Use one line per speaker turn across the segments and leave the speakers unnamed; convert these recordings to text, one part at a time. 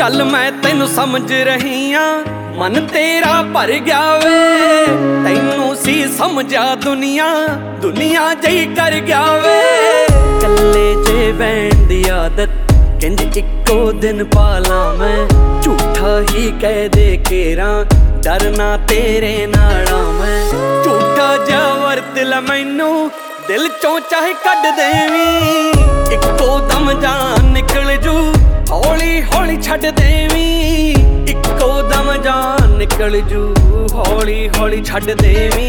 चल मैं तैनू समझ रही हाँ, मन तेरा भर गया वे। तैनू सी समझा दुनिया, दुनिया जही कर गया वे। कल्ले जे बैण दी आदत किंज इक्को दिन पाला मैं। झूठा ही कह दे केरा डरना तेरे नाला मैं। झूठा जा वरत ला मैनू दिल चों चाहे कढ देवी। इक्को दम जान निकल जू हौली हौली छड्ड देवी। इक्को दम जान निकल जू हौली हौली छड्ड देवी।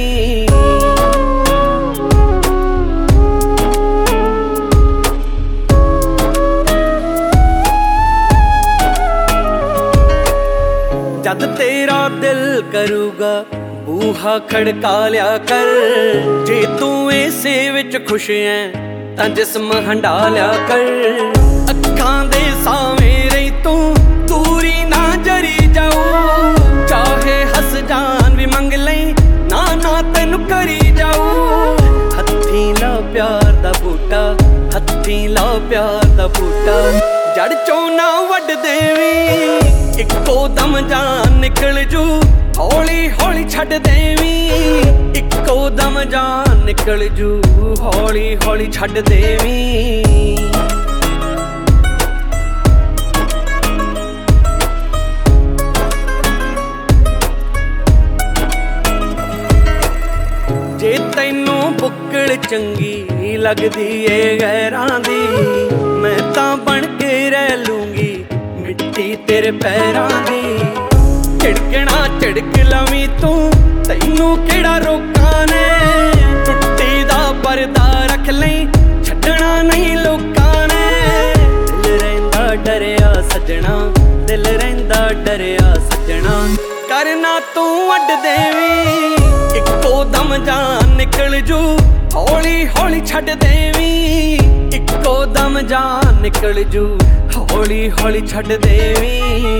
जद तेरा दिल करूगा बूहा खड़का लिया कर। जे तू इसे विच खुश है तां जिस्म हंडा लिया कर। अखां दे सावें रही तू दूरी ना जरी जाऊं। चाहे हस जान भी मंग लई ना ना तैनू करी जाऊं। हत्थी ला प्यार दा बूटा, हत्थी ला प्यार दा बूटा। जड़ चों ना वड देवी। इक्को दम जान निकल जू हौली हौली छड्ड देवी। इक्को दम जान निकल जू हौली हौली छड्ड देवी। जे तैनू बुक्कड़ चंगी लगदी ए गैरां दी, मैं तां बन के रह लूंगी मिट्टी तेरे पैरां दी। झिड़कना झिड़क लवीं तू तैनू केड़ा रोकां ने। टुट्टी दा परदा रख लई छड्डना नहीं लोकां ने। दिल रहिंदा डरिया सजना, दिल रहिंदा डरिया सजना। करना तू अड्ड देवी। इक्को दम जान निकल जू हौली हौली छड्ड देवी। इक्को दम जान निकल जू हौली हौली छड्ड देवी।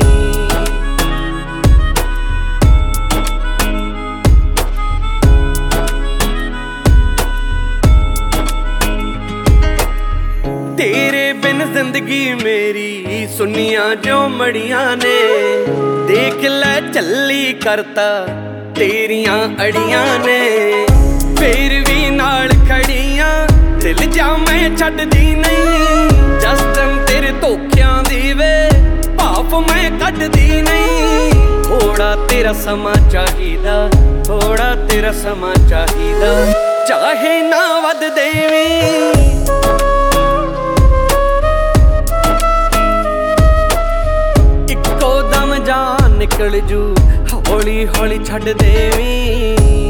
तेरे बिन जिंदगी मेरी सुनिया जो मड़ियां ने। देख लै चली करता तेरियां अड़ियां ने। फिर भी नाल खड़ियां दिल जा मैं छड्डदी नहीं। जस्टन तेरे धोखियां दी वे भाफ मैं कड्डदी नहीं। थोड़ा तेरा समा चाहिदा, थोड़ा तेरा समा चाहिदा। चाहे ना वध देवी। निकल जू हौली हौली छड्ड देवी।